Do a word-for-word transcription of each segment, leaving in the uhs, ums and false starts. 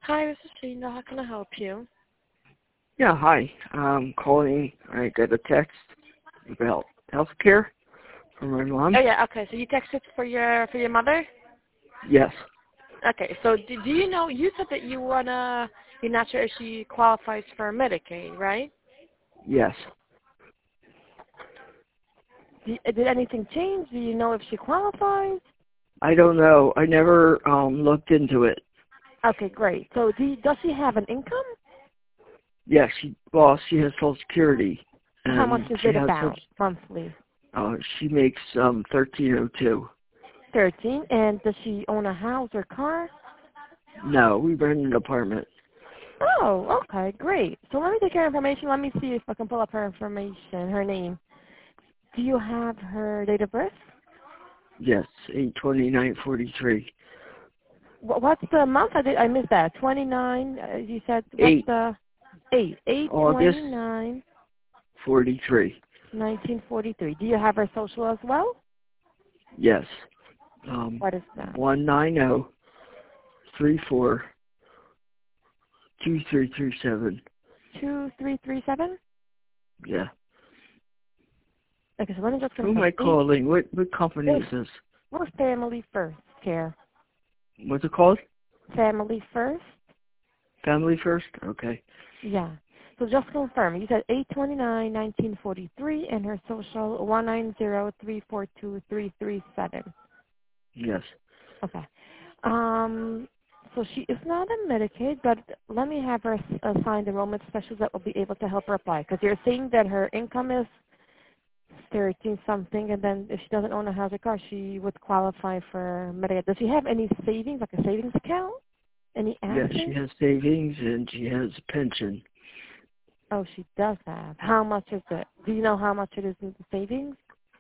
Hi, this is Gina. How can I help you? Yeah, hi. I'm calling. I got a text about health care for my mom. Oh yeah, okay. So you texted for your for your mother? Yes, Okay. So do, do you know? You said that you wanna. You're not sure if she qualifies for Medicaid, right? yes. Do, did anything change? Do you know if she qualifies? I don't know. I never um looked into it. Okay, great. So do, does she have an income? Yeah, she well, she has Social Security, How much and is she it has such. about monthly? Uh, she makes um thirteen oh two. Thirteen. And does she own a house or car? No, we rent an apartment. Oh, okay, great. So let me take her information. Let me see if I can pull up her information, her name. Do you have her date of birth? Yes, eight twenty nine forty three. Wh- What's the month? I did. I missed that. Twenty-nine. Uh, you said what's Eight the eight? Eight August twenty-nine, forty three. nineteen forty-three. Do you have her social as well? Yes. Um, What is that? one nine zero three four two three three seven. Two three three seven. Yeah. Okay, so let me just Who am confirm. I Eight. calling? What what company is Eight. this? We're Family First Care. What's it called? Family First. Family First? Okay. Yeah. So just confirm. You said eight twenty-nine, nineteen forty-three, and her social one nine zero three four two three three seven. Yes. Okay. Um, so she is not on Medicaid, but let me have her s- assigned enrollment specialist that will be able to help her apply. Because you're saying that her income is thirteen something, and then if she doesn't own a house or car, she would qualify for Medicaid. Does she have any savings, like a savings account? Any Yes, she assets? has savings and she has a pension. Oh, she does have. How much is it? Do you know how much it is in the savings?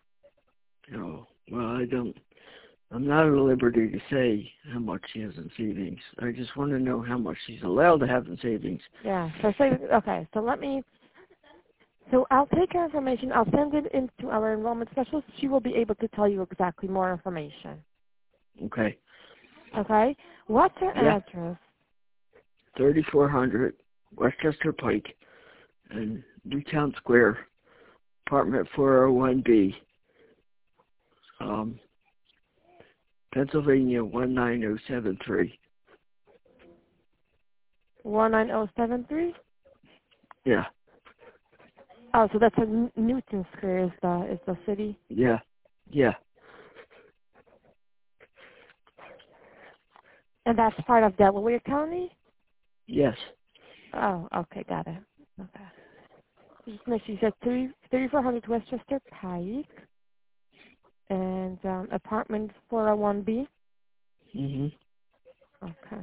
Oh, well, I don't, I'm not at liberty to say how much she has in savings. I just want to know how much she's allowed to have in savings. Yeah. So savings. Okay. So let me. So I'll take her information. I'll send it into our enrollment specialist. She will be able to tell you exactly more information. Okay. Okay? What's her Yeah. address? thirty-four hundred Westchester Pike in Newtown Square, apartment four oh one B, um, Pennsylvania one nine oh seven three. one nine zero seven three? Yeah. Oh, so that's a N- Newton Square is the, is the city. Yeah. Yeah. And that's part of Delaware County? Yes. Oh, okay, got it. Okay. Just make sure you said three thirty-four hundred Westchester Pike and um, apartment four oh one B. Mhm. Okay.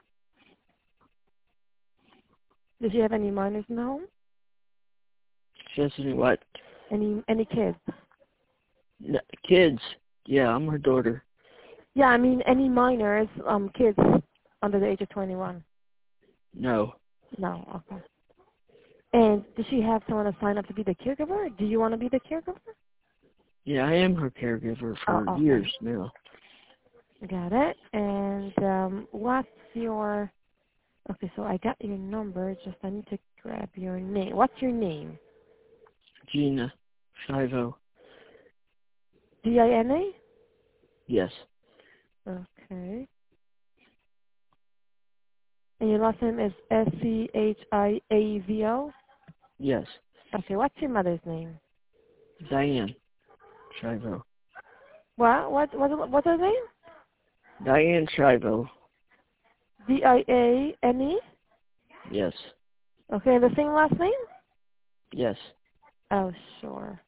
Does she have any minors in the home? She has any what? Any any kids? N- kids. Yeah, I'm her daughter. Yeah, I mean any minors, um, kids under the age of twenty-one. No. No, okay. And does she have someone to sign up to be the caregiver? Do you want to be the caregiver? Yeah, I am her caregiver Oh, for okay. years now. Got it. And um, what's your... Okay, so I got your number. Just I need to grab your name. What's your name? Gina Shivo. D I N A? Yes. Okay. And your last name is S C H I A V O? Yes. Okay, what's your mother's name? Diane Shivo. What? What? What? What's her name? Diane Shivo. D I A N E? Yes. Okay, and the same last name? Yes. Oh, sure.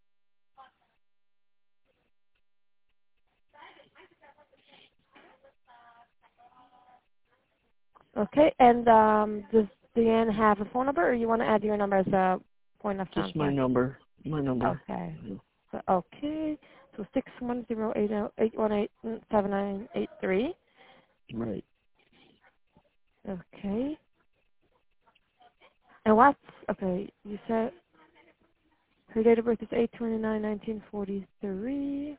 Okay, and um, does Deanne have a phone number, or you want to add your number as a point of Just my contact? number. My number. Okay. So, okay. So six one zero eight zero eight one eight seven nine eight three. Right. Okay. And what's okay? You said her date of birth is eight twenty nine nineteen forty three.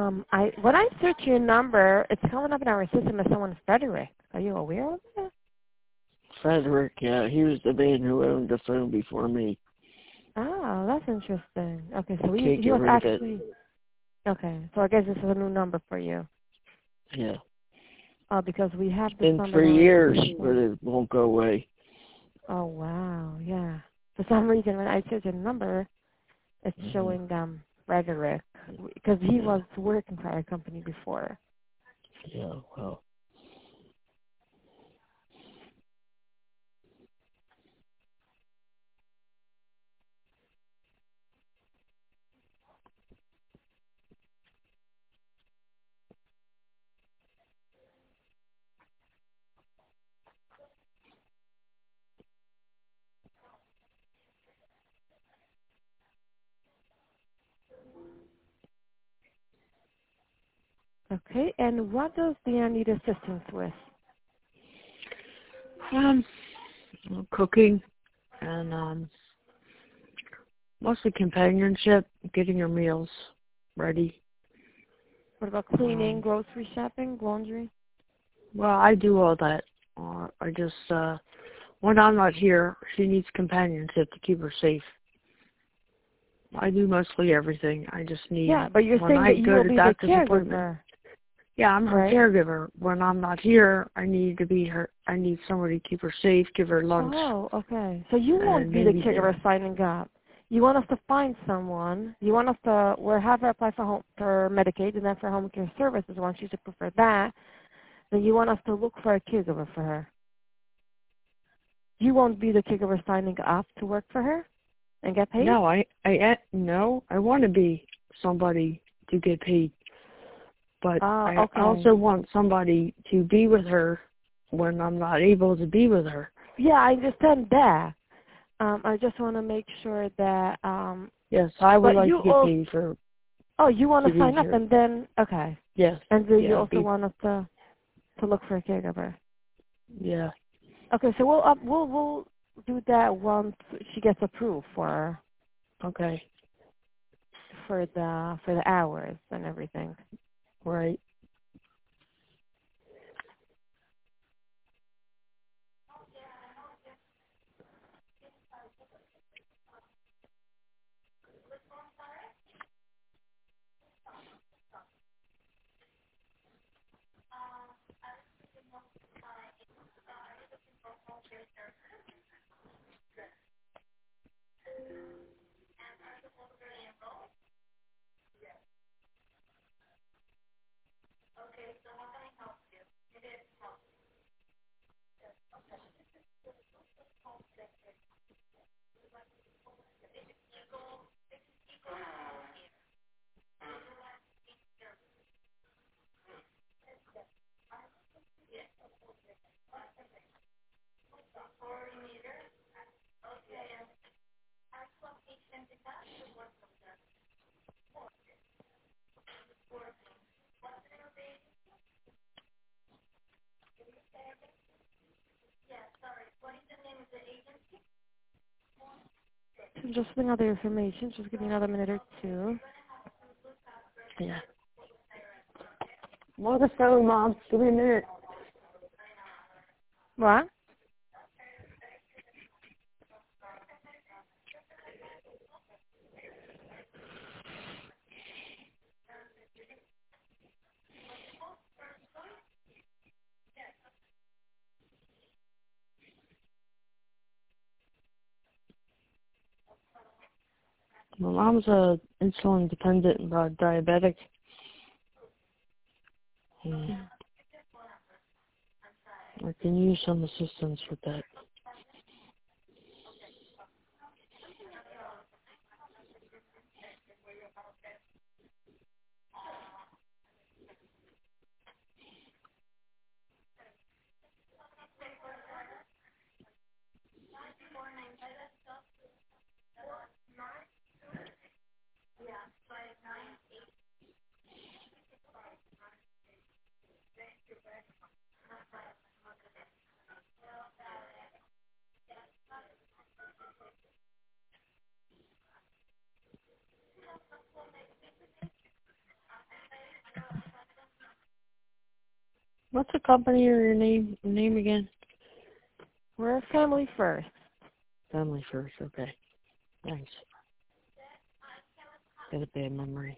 Um, I when I search your number, it's coming up in our system as someone Frederick. Are you aware of that? Frederick, yeah, he was the man who owned the phone before me. Oh, that's interesting. Okay, so he Can't he get was rid of it. actually okay. So I guess this is a new number for you. Yeah. Oh, because we have It's this been number three now. years, but it won't go away. Oh wow, yeah. For some reason, when I search a number, it's Mm-hmm. showing um Frederick because he Yeah. was working for our company before. Yeah, well. Okay, and what does Deanna need assistance with? Um, cooking and um, mostly companionship, getting your meals ready. What about cleaning, Um, grocery shopping, laundry? well, I do all that. Uh, I just, uh, when I'm not here, she needs companionship to keep her safe. I do mostly everything. I just need, Yeah, but you're when saying I that you go will to be the doctor's appointment, caregiver, yeah, I'm her right? caregiver. When I'm not here, I need to be her, I need somebody to keep her safe, give her lunch, Oh, okay. So you won't and be the maybe dinner. caregiver signing up. You want us to find someone. You want us to, we'll have her apply for home, for Medicaid and then for home care services once you prefer that. Then you want us to look for a caregiver for her. You won't be the caregiver signing up to work for her and get paid? No, I, I, eh, no, I want to be somebody to get paid, but Oh, I okay. also want somebody to be with her when I'm not able to be with her. Yeah, I understand that. Um, I just want to make sure that, um, Yes, I would but like you to get also, paid for oh, you want to to be sign up here. and then, okay. Yes, And then you yeah, also be, want us to, to look for a caregiver. yeah, Okay, so we'll up, we'll we'll do that once she gets approved for okay, for the for the hours and everything. right. So just bring other information. Just give me another minute or two. Yeah. I'm on the phone, Mom. Give me a minute. What? My mom's a insulin dependent uh, diabetic. Hmm. I can use some assistance with that. What's the company or your name name again? We're Family First. Family First, okay. Thanks. Got a bad memory.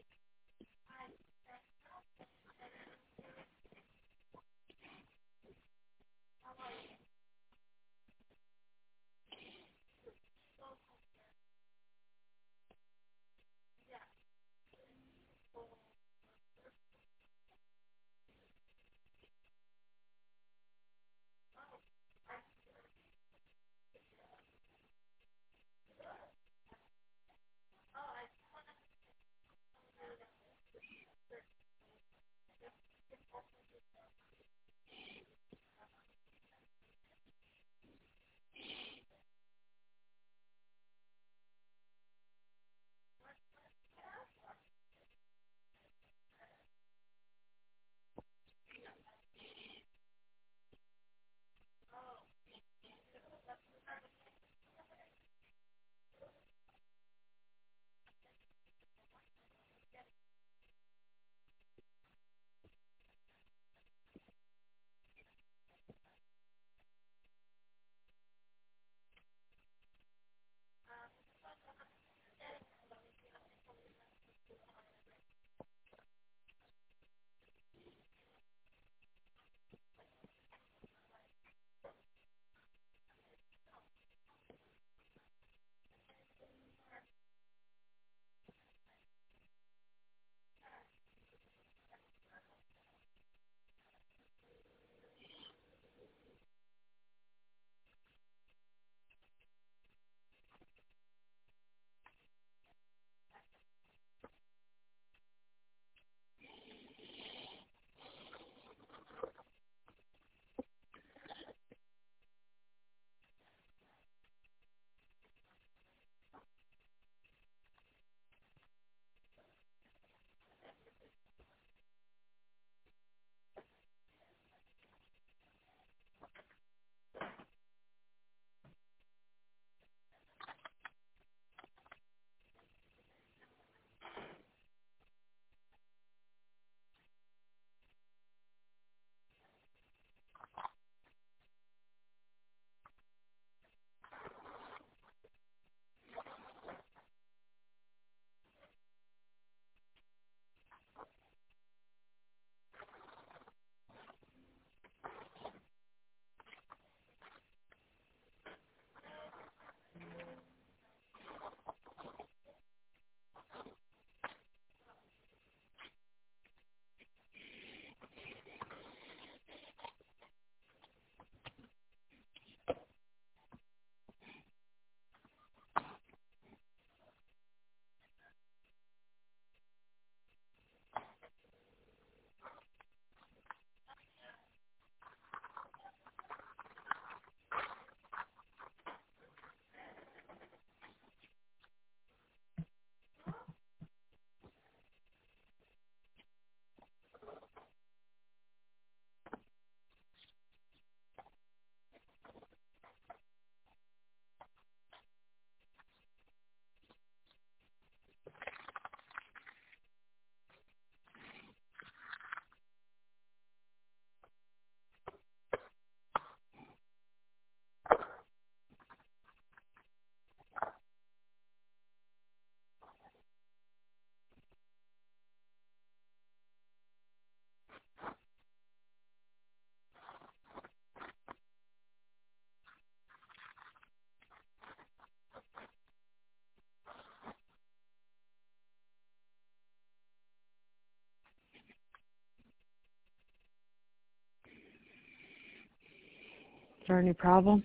Is there any problem?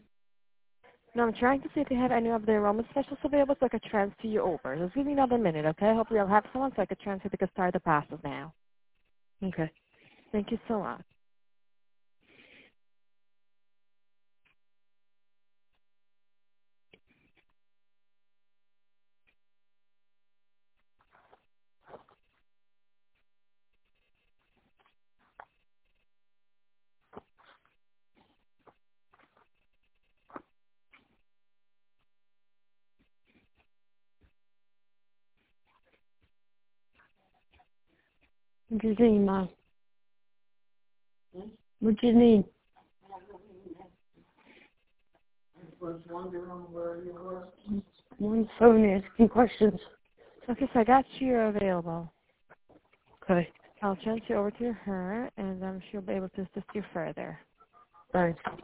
No, I'm trying to see if they have any of the enrollment specials available so I could transfer you over. Just give me another minute, okay? Hopefully I'll have someone so I could transfer they could start the process now. Okay. Thank you so much. What'd you see, Mom? What do you need? I'm on the phone asking questions. Okay, so I got you. You're available. Okay, I'll transfer you over to her, and um, she'll be able to assist you further. thanks.